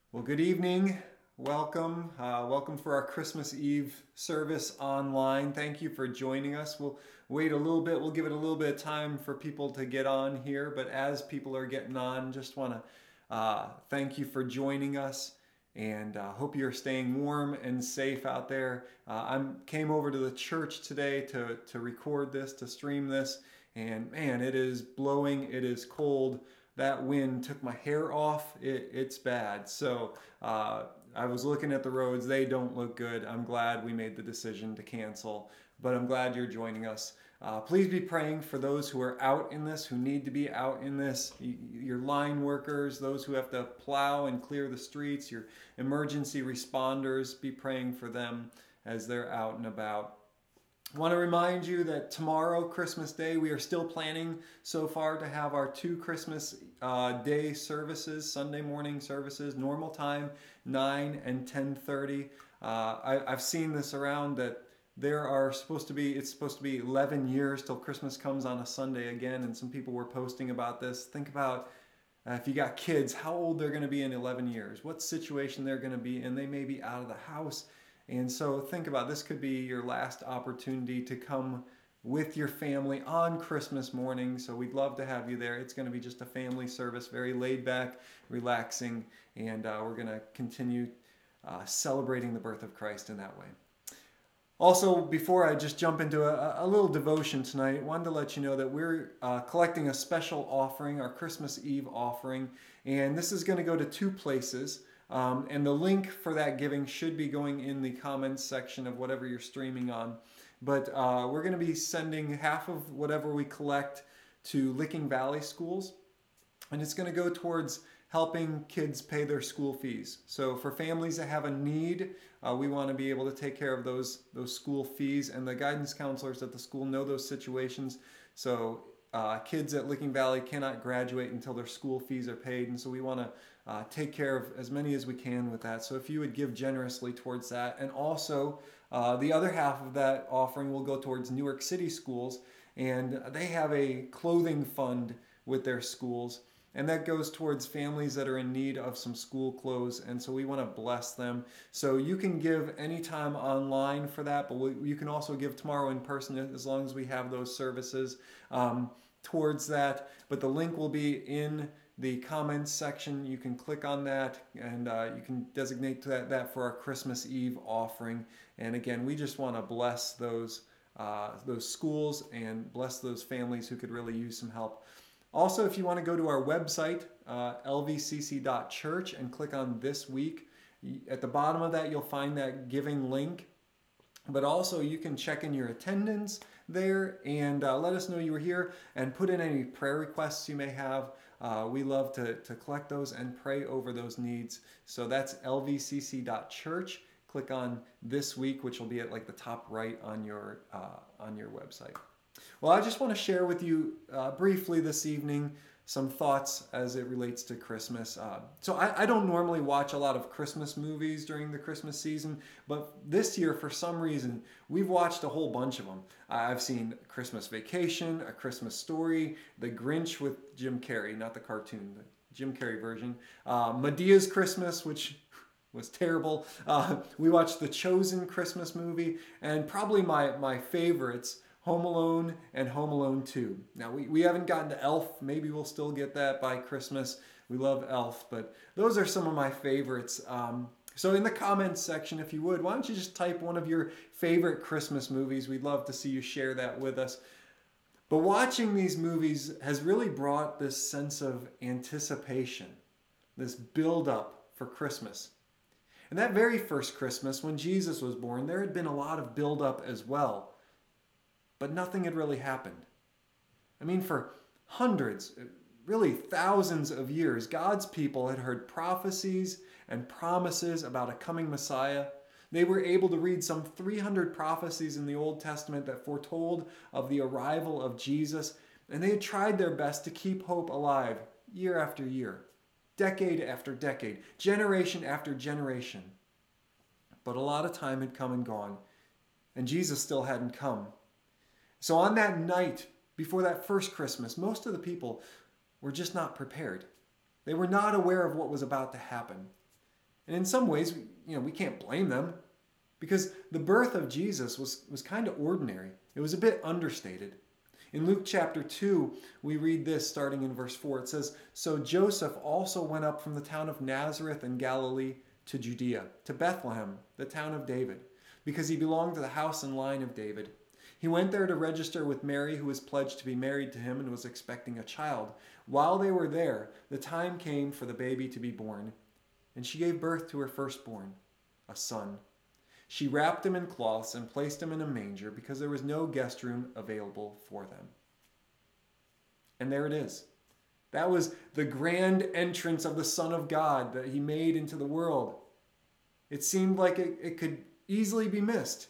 Well, good evening. Welcome. Welcome for our Christmas Eve service online. Thank you for joining us. We'll wait a little bit. We'll give it a little bit of time for people to get on here. But as people are getting on, just want to thank you for joining us and hope you're staying warm and safe out there. I came over to the church today to record this, to stream this, and man, it is blowing. It is cold. That wind took my hair off. It's bad. So I was looking at the roads. They don't look good. I'm glad we made the decision to cancel, but I'm glad you're joining us. Please be praying for those who are out in this, who need to be out in this. Your line workers, those who have to plow and clear the streets, your emergency responders, be praying for them as they're out and about. I want to remind you that tomorrow, Christmas Day, we are still planning so far to have our two Christmas Day services, Sunday morning services, normal time, 9 and 10:30. I've seen this around that it's supposed to be 11 years till Christmas comes on a Sunday again, and some people were posting about this. Think about if you got kids, how old they're going to be in 11 years, what situation they're going to be in. They may be out of the house. And so think about this could be your last opportunity to come with your family on Christmas morning. So we'd love to have you there. It's going to be just a family service, very laid back, relaxing, and we're going to continue celebrating the birth of Christ in that way. Also, before I just jump into a little devotion tonight, I wanted to let you know that we're collecting a special offering, our Christmas Eve offering, and this is going to go to two places. And the link for that giving should be going in the comments section of whatever you're streaming on. But we're going to be sending half of whatever we collect to Licking Valley schools, and it's going to go towards helping kids pay their school fees. So for families that have a need, we want to be able to take care of those school fees, and the guidance counselors at the school know those situations. So kids at Licking Valley cannot graduate until their school fees are paid, and so we want to take care of as many as we can with that. So if you would give generously towards that. And also, the other half of that offering will go towards Newark City schools, and they have a clothing fund with their schools. And that goes towards families that are in need of some school clothes. And so we want to bless them. So you can give anytime online for that, but you can also give tomorrow in person as long as we have those services towards that. But the link will be in the comments section. You can click on that, and you can designate that for our Christmas Eve offering. And again, we just want to bless those schools and bless those families who could really use some help. Also, if you want to go to our website, lvcc.church, and click on This Week, at the bottom of that, you'll find that giving link. But also, you can check in your attendance there and let us know you were here and put in any prayer requests you may have. We love to collect those and pray over those needs. So that's lvcc.church. Click on This Week, which will be at like the top right on your website. Well, I just want to share with you briefly this evening some thoughts as it relates to Christmas. So I don't normally watch a lot of Christmas movies during the Christmas season, but this year, for some reason, we've watched a whole bunch of them. I've seen Christmas Vacation, A Christmas Story, The Grinch with Jim Carrey, not the cartoon, the Jim Carrey version, Medea's Christmas, which was terrible. We watched the Chosen Christmas movie, and probably my favorites, Home Alone and Home Alone 2. Now, we haven't gotten to Elf. Maybe we'll still get that by Christmas. We love Elf, but those are some of my favorites. So in the comments section, if you would, why don't you just type one of your favorite Christmas movies? We'd love to see you share that with us. But watching these movies has really brought this sense of anticipation, this build-up for Christmas. And that very first Christmas, when Jesus was born, there had been a lot of build-up as well. But nothing had really happened. I mean, for hundreds, really thousands of years, God's people had heard prophecies and promises about a coming Messiah. They were able to read some 300 prophecies in the Old Testament that foretold of the arrival of Jesus, and they had tried their best to keep hope alive year after year, decade after decade, generation after generation. But a lot of time had come and gone, and Jesus still hadn't come. So on that night, before that first Christmas, most of the people were just not prepared. They were not aware of what was about to happen. And in some ways, we can't blame them because the birth of Jesus was kind of ordinary. It was a bit understated. In Luke chapter 2, we read this starting in verse 4. It says, "So Joseph also went up from the town of Nazareth in Galilee to Judea, to Bethlehem, the town of David, because he belonged to the house and line of David. He went there to register with Mary, who was pledged to be married to him and was expecting a child. While they were there, the time came for the baby to be born, and she gave birth to her firstborn, a son. She wrapped him in cloths and placed him in a manger because there was no guest room available for them." And there it is. That was the grand entrance of the Son of God that he made into the world. It seemed like it could easily be missed.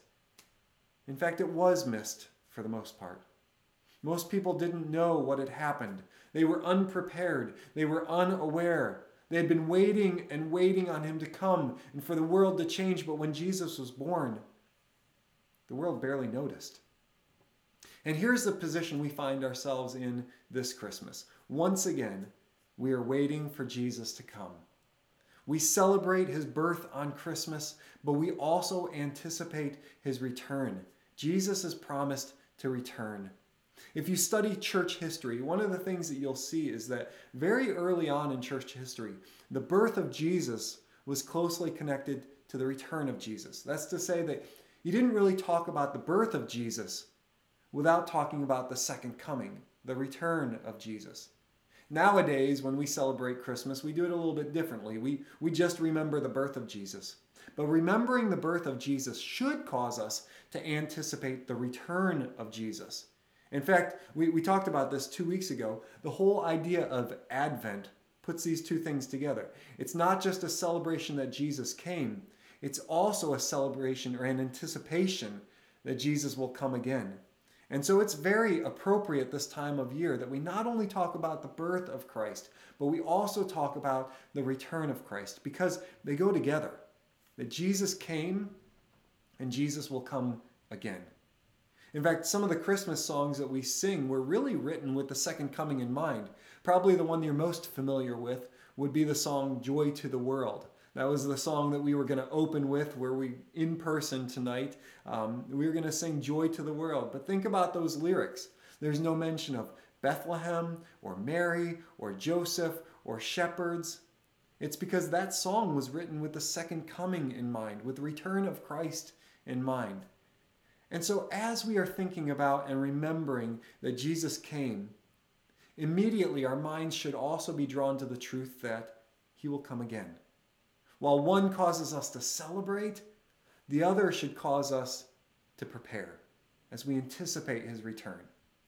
In fact, it was missed for the most part. Most people didn't know what had happened. They were unprepared. They were unaware. They had been waiting and waiting on him to come and for the world to change. But when Jesus was born, the world barely noticed. And here's the position we find ourselves in this Christmas. Once again, we are waiting for Jesus to come. We celebrate his birth on Christmas, but we also anticipate his return. Jesus has promised to return. If you study church history, one of the things that you'll see is that very early on in church history, the birth of Jesus was closely connected to the return of Jesus. That's to say that you didn't really talk about the birth of Jesus without talking about the second coming, the return of Jesus. Nowadays, when we celebrate Christmas, we do it a little bit differently. We just remember the birth of Jesus. But remembering the birth of Jesus should cause us to anticipate the return of Jesus. In fact, we talked about this 2 weeks ago. The whole idea of Advent puts these two things together. It's not just a celebration that Jesus came. It's also a celebration or an anticipation that Jesus will come again. And so it's very appropriate this time of year that we not only talk about the birth of Christ, but we also talk about the return of Christ because they go together. That Jesus came and Jesus will come again. In fact, some of the Christmas songs that we sing were really written with the second coming in mind. Probably the one you're most familiar with would be the song "Joy to the World." That was the song that we were going to open with where we, in person tonight, we were going to sing "Joy to the World." But think about those lyrics. There's no mention of Bethlehem or Mary or Joseph or shepherds. It's because that song was written with the second coming in mind, with the return of Christ in mind. And so as we are thinking about and remembering that Jesus came, immediately our minds should also be drawn to the truth that he will come again. While one causes us to celebrate, the other should cause us to prepare as we anticipate his return.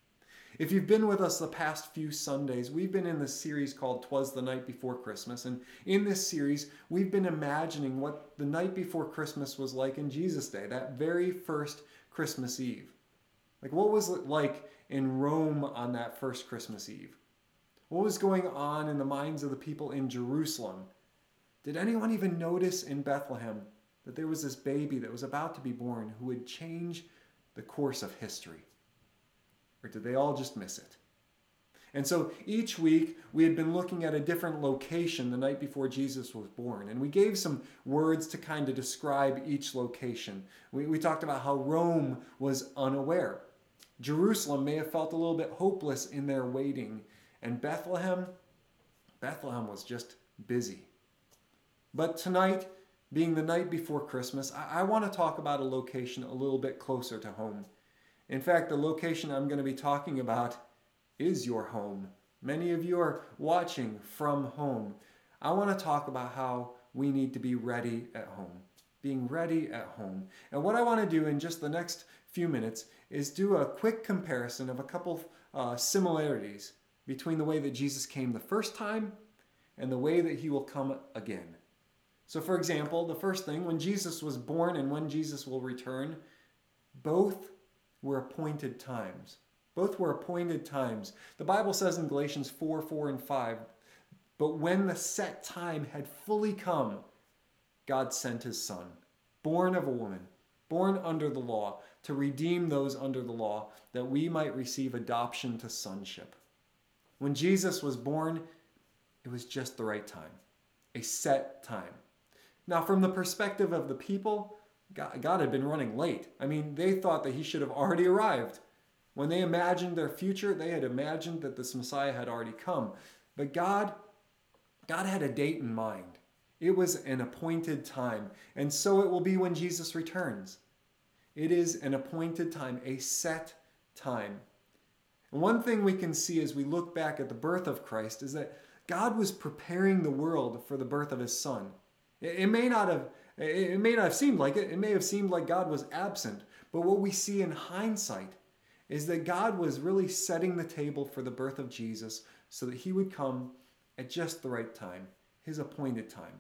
If you've been with us the past few Sundays, we've been in this series called "'Twas the Night Before Christmas." And in this series, we've been imagining what the night before Christmas was like in Jesus' day, that very first Christmas Eve. Like, what was it like in Rome on that first Christmas Eve? What was going on in the minds of the people in Jerusalem? Did anyone even notice in Bethlehem that there was this baby that was about to be born who would change the course of history? Or did they all just miss it? And so each week we had been looking at a different location the night before Jesus was born. And we gave some words to kind of describe each location. We talked about how Rome was unaware. Jerusalem may have felt a little bit hopeless in their waiting. And Bethlehem was just busy. But tonight, being the night before Christmas, I want to talk about a location a little bit closer to home. In fact, the location I'm going to be talking about is your home. Many of you are watching from home. I want to talk about how we need to be ready at home. Being ready at home. And what I want to do in just the next few minutes is do a quick comparison of a couple similarities between the way that Jesus came the first time and the way that he will come again. So for example, the first thing, when Jesus was born and when Jesus will return, both were appointed times. Both were appointed times. The Bible says in Galatians 4 and 5, "But when the set time had fully come, God sent his Son, born of a woman, born under the law, to redeem those under the law, that we might receive adoption to sonship." When Jesus was born, it was just the right time, a set time. Now, from the perspective of the people, God had been running late. I mean, they thought that he should have already arrived. When they imagined their future, they had imagined that this Messiah had already come. But God had a date in mind. It was an appointed time. And so it will be when Jesus returns. It is an appointed time, a set time. And one thing we can see as we look back at the birth of Christ is that God was preparing the world for the birth of his Son. It may not have seemed like it. It may have seemed like God was absent. But what we see in hindsight is that God was really setting the table for the birth of Jesus so that he would come at just the right time, his appointed time.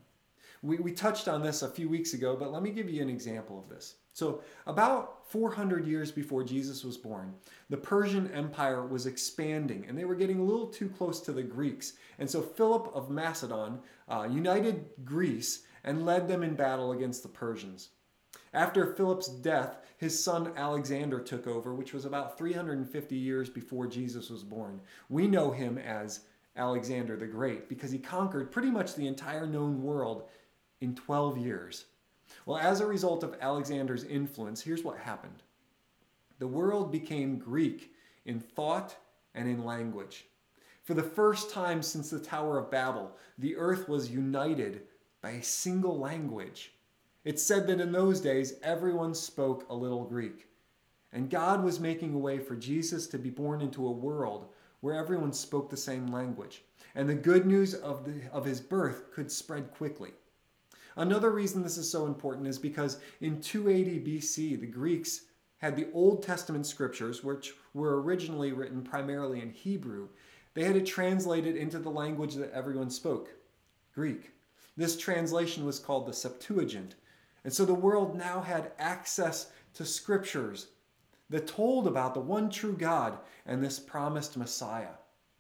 We touched on this a few weeks ago, but let me give you an example of this. So about 400 years before Jesus was born, the Persian Empire was expanding and they were getting a little too close to the Greeks. And so Philip of Macedon united Greece and led them in battle against the Persians. After Philip's death, his son Alexander took over, which was about 350 years before Jesus was born. We know him as Alexander the Great because he conquered pretty much the entire known world in 12 years. Well, as a result of Alexander's influence, here's what happened. The world became Greek in thought and in language. For the first time since the Tower of Babel, the earth was united by a single language. It's said that in those days, everyone spoke a little Greek. And God was making a way for Jesus to be born into a world where everyone spoke the same language. And the good news of his birth could spread quickly. Another reason this is so important is because in 280 BC, the Greeks had the Old Testament scriptures, which were originally written primarily in Hebrew. They had it translated into the language that everyone spoke, Greek. This translation was called the Septuagint. And so the world now had access to scriptures that told about the one true God and this promised Messiah.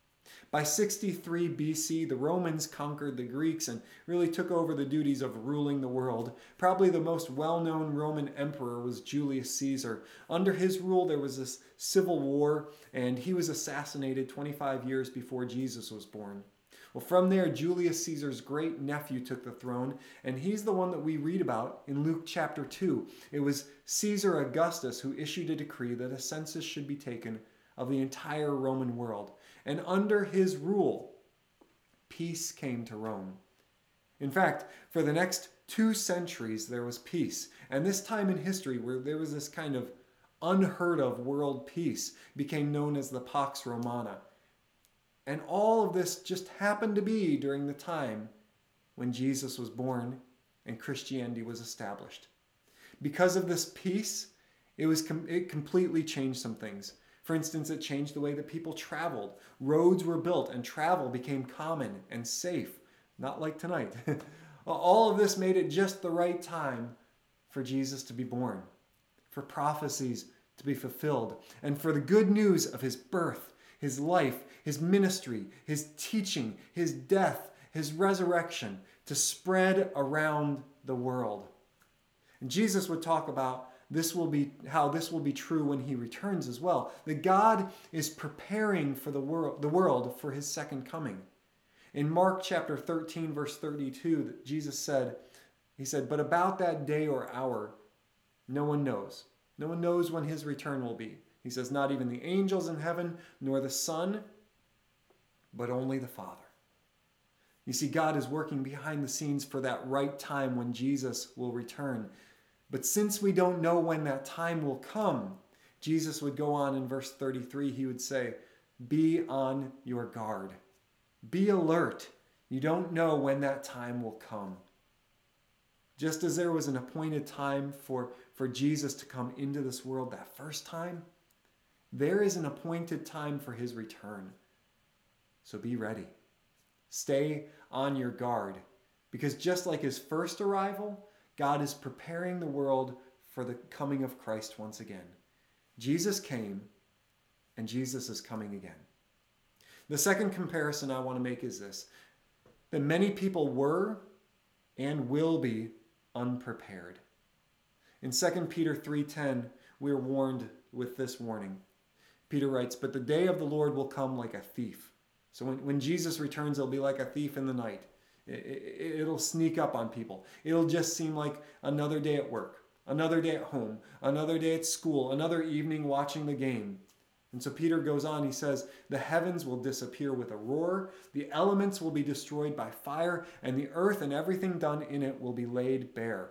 By 63 BC, the Romans conquered the Greeks and really took over the duties of ruling the world. Probably the most well-known Roman emperor was Julius Caesar. Under his rule, there was this civil war, and he was assassinated 25 years before Jesus was born. Well, from there, Julius Caesar's great nephew took the throne, and he's the one that we read about in Luke chapter 2. It was Caesar Augustus who issued a decree that a census should be taken of the entire Roman world. And under his rule, peace came to Rome. In fact, for the next 2 centuries, there was peace. And this time in history where there was this kind of unheard of world peace became known as the Pax Romana. And all of this just happened to be during the time when Jesus was born and Christianity was established. Because of this peace, it completely changed some things. For instance, it changed the way that people traveled. Roads were built and travel became common and safe, not like tonight. All of this made it just the right time for Jesus to be born, for prophecies to be fulfilled, and for the good news of his birth, his life, his ministry, his teaching, his death, his resurrection to spread around the world. And Jesus would talk about how this will be true when he returns as well. That God is preparing for the world for his second coming. In Mark chapter 13, verse 32, Jesus said, but about that day or hour, no one knows. No one knows when his return will be. He says, not even the angels in heaven, nor the Son, but only the Father. You see, God is working behind the scenes for that right time when Jesus will return. But since we don't know when that time will come, Jesus would go on in verse 33, he would say, be on your guard. Be alert. You don't know when that time will come. Just as there was an appointed time for Jesus to come into this world that first time, there is an appointed time for his return. So be ready. Stay on your guard. Because just like his first arrival, God is preparing the world for the coming of Christ once again. Jesus came, and Jesus is coming again. The second comparison I want to make is this, that many people were and will be unprepared. In 2 Peter 3:10, we're warned with this warning. Peter writes, but the day of the Lord will come like a thief. So when Jesus returns, he'll be like a thief in the night. It'll sneak up on people. It'll just seem like another day at work, another day at home, another day at school, another evening watching the game. And so Peter goes on, he says, the heavens will disappear with a roar, the elements will be destroyed by fire, and the earth and everything done in it will be laid bare.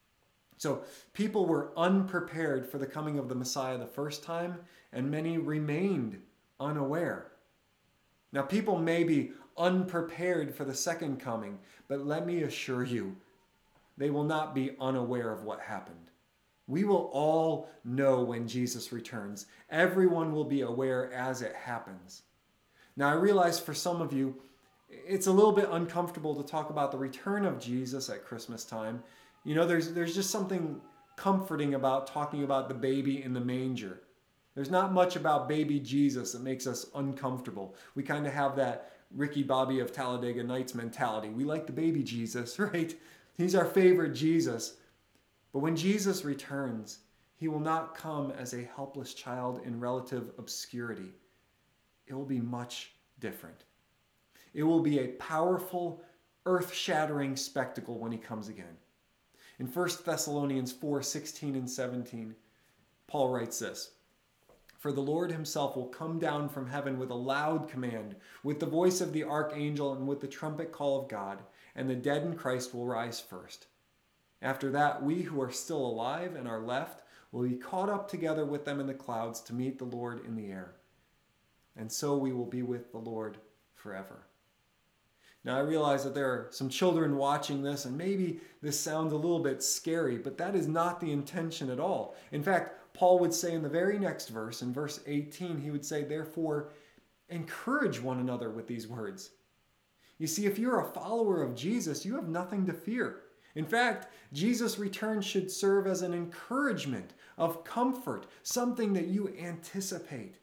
So people were unprepared for the coming of the Messiah the first time, and many remained unaware. Now people may be unprepared for the second coming, but let me assure you, they will not be unaware of what happened. We will all know when Jesus returns. Everyone will be aware as it happens. Now, I realize for some of you, it's a little bit uncomfortable to talk about the return of Jesus at Christmas time. You know, there's just something comforting about talking about the baby in the manger. There's not much about baby Jesus that makes us uncomfortable. We kind of have that Ricky Bobby of Talladega Nights mentality. We like the baby Jesus, right? He's our favorite Jesus. But when Jesus returns, he will not come as a helpless child in relative obscurity. It will be much different. It will be a powerful, earth-shattering spectacle when he comes again. In 1 Thessalonians 4:16 and 17, Paul writes this, "For the Lord himself will come down from heaven with a loud command, with the voice of the archangel and with the trumpet call of God, and the dead in Christ will rise first. After that, we who are still alive and are left will be caught up together with them in the clouds to meet the Lord in the air. And so we will be with the Lord forever." Now I realize that there are some children watching this, and maybe this sounds a little bit scary, but that is not the intention at all. In fact, Paul would say in the very next verse, in verse 18, he would say, "Therefore, encourage one another with these words." You see, if you're a follower of Jesus, you have nothing to fear. In fact, Jesus' return should serve as an encouragement of comfort, something that you anticipate.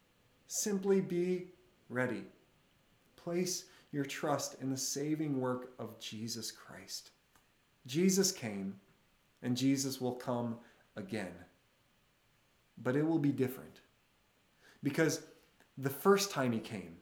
Simply be ready. Place your trust in the saving work of Jesus Christ. Jesus came, and Jesus will come again. But it will be different. Because the first time he came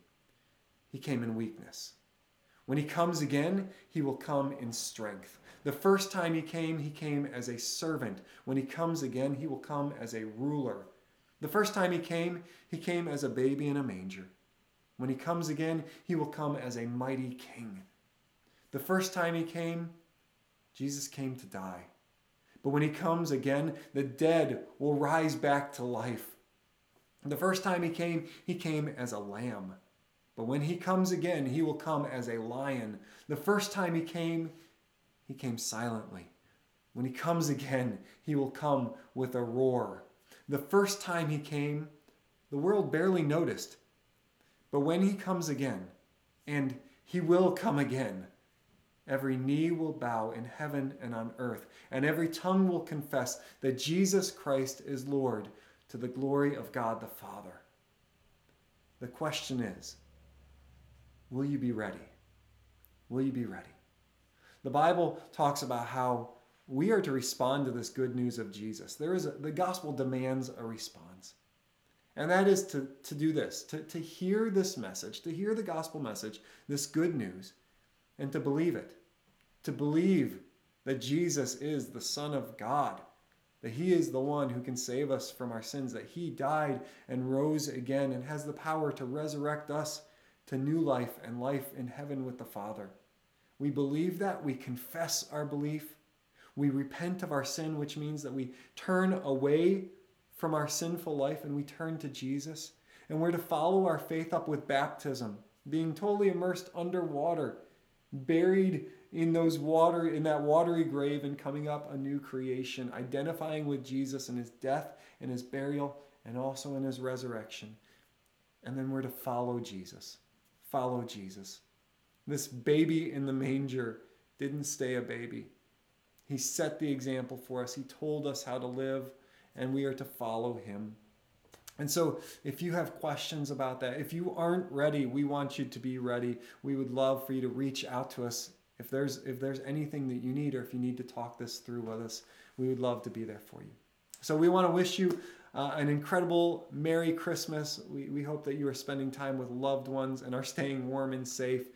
in weakness. When he comes again, he will come in strength. The first time he came as a servant. When he comes again, he will come as a ruler. The first time he came as a baby in a manger. When he comes again, he will come as a mighty king. The first time he came, Jesus came to die. But when he comes again, the dead will rise back to life. The first time he came as a lamb. But when he comes again, he will come as a lion. The first time he came silently. When he comes again, he will come with a roar. The first time he came, the world barely noticed. But when he comes again, and he will come again, every knee will bow in heaven and on earth, and every tongue will confess that Jesus Christ is Lord, to the glory of God the Father. The question is, will you be ready? Will you be ready? The Bible talks about how we are to respond to this good news of Jesus. The gospel demands a response. And that is to do this, to hear this message, to hear the gospel message, this good news, and to believe it. To believe that Jesus is the Son of God, that he is the one who can save us from our sins, that he died and rose again and has the power to resurrect us to new life and life in heaven with the Father. We believe that, we confess our belief, we repent of our sin, which means that we turn away from our sinful life and we turn to Jesus. And we're to follow our faith up with baptism, being totally immersed underwater, buried in that watery grave and coming up a new creation, identifying with Jesus in his death and his burial and also in his resurrection. And then we're to follow Jesus. Follow Jesus. This baby in the manger didn't stay a baby. He set the example for us. He told us how to live, and we are to follow him. And so if you have questions about that, if you aren't ready, we want you to be ready. We would love for you to reach out to us. If there's anything that you need, or if you need to talk this through with us, we would love to be there for you. So we want to wish you an incredible Merry Christmas. We hope that you are spending time with loved ones and are staying warm and safe.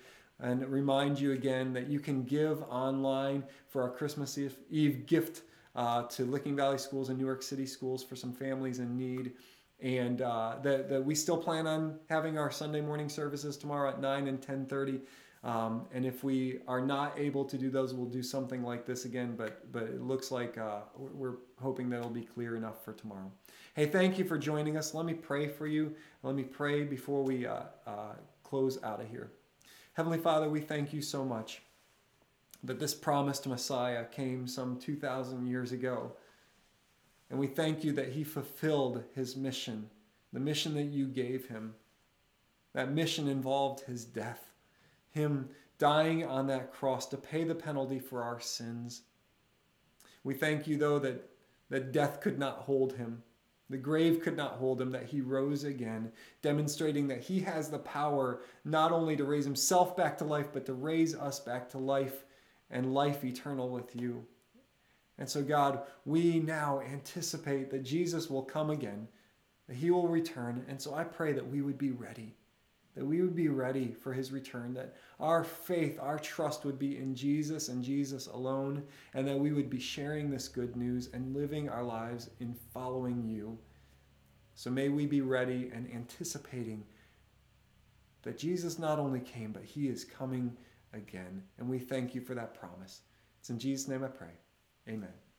and remind you again that you can give online for our Christmas Eve gift to Licking Valley Schools and Newark City Schools for some families in need. And that we still plan on having our Sunday morning services tomorrow at 9 and 10:30. And if we are not able to do those, we'll do something like this again. But it looks like we're hoping that it'll be clear enough for tomorrow. Hey, thank you for joining us. Let me pray for you. Let me pray before we close out of here. Heavenly Father, we thank you so much that this promised Messiah came some 2,000 years ago. And we thank you that he fulfilled his mission, the mission that you gave him. That mission involved his death, him dying on that cross to pay the penalty for our sins. We thank you, though, that death could not hold him. The grave could not hold him, that he rose again, demonstrating that he has the power not only to raise himself back to life, but to raise us back to life and life eternal with you. And so, God, we now anticipate that Jesus will come again, that he will return. And so I pray that we would be ready, for his return, that our faith, our trust would be in Jesus and Jesus alone, and that we would be sharing this good news and living our lives in following you. So may we be ready and anticipating that Jesus not only came, but he is coming again. And we thank you for that promise. It's in Jesus' name I pray. Amen.